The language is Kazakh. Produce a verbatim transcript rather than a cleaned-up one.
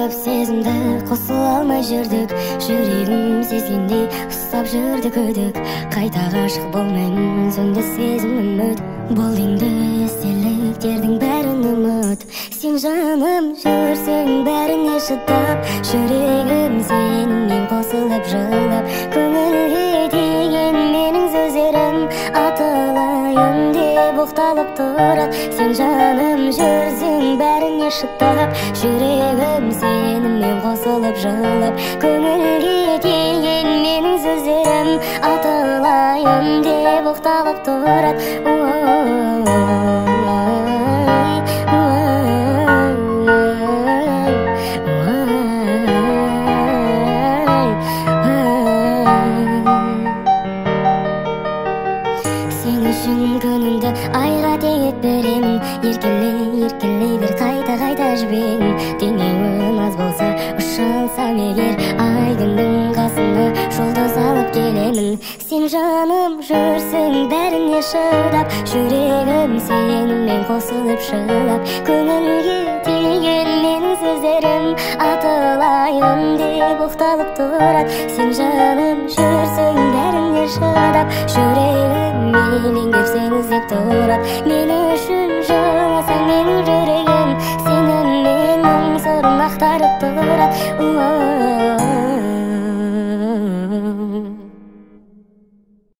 көп сезімді қосыла алмай жүрдік, жүрегім сезгендей ұстап жүрді күдік. Қайта ғашық болмаймын, сөнді сезімім өт. Бұл енді естеліктердің бәрін ұмыт. Сен жаным жүрсең бәріне шыдап, жүрегім сенімен қосылып жылап. Көңілге тиген менің сөздерім атылайын деп оқталып тұрады. Сен жаным жүрсең бәріне шыдап, жүрегім сенімен қосылып жылап. Көңілге тиген менің сөздерім атылайын деп оқталып тұрады. Сен үшін күнімді айға теңеп беремін. Еркелей, еркелей бер, қайта-қайта жібегім. Теңеуім аз болса, ұша алсам егер, айдыңның қасына жұлдыз алып келемін. Сен жаным жүрсең бәріне шыдап, жүрегім сенімен қосылып жылап. Көңілге тиген менің сөздерім атылайын деп оқталып тұрады. Сен жаным жүрсең бәріне шыдап, жүрегім мейлің деп сені іздеп тұрады. Мені